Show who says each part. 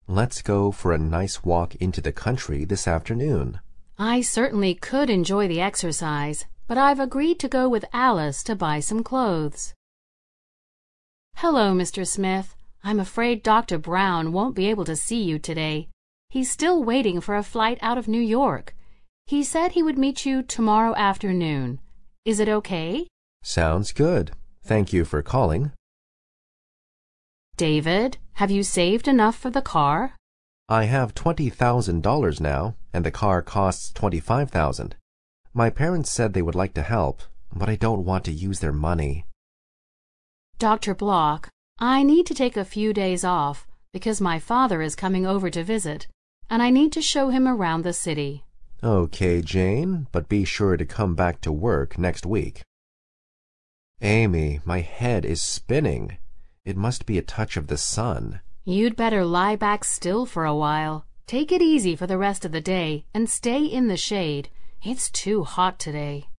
Speaker 1: Let's go for a nice walk into the country this afternoon.
Speaker 2: I certainly could enjoy the exercise, but I've agreed to go with Alice to buy some clothes. Hello, Mr. Smith. I'm afraid Dr. Brown won't be able to see you today. He's still waiting for a flight out of New York. He said he would meet you tomorrow afternoon. Is it okay?
Speaker 1: Sounds good. Thank you for calling.
Speaker 2: David, have you saved enough for the car?
Speaker 1: I have $20,000 now, and the car costs $25,000. My parents said they would like to help, but I don't want to use their money.
Speaker 2: Dr. Block, I need to take a few days off because my father is coming over to visit, and I need to show him around the city.
Speaker 1: Okay, Jane, but be sure to come back to work next week. Amy, my head is spinning. It must be a touch of the sun.
Speaker 2: You'd better lie back still for a while. Take it easy for the rest of the day and stay in the shade. It's too hot today.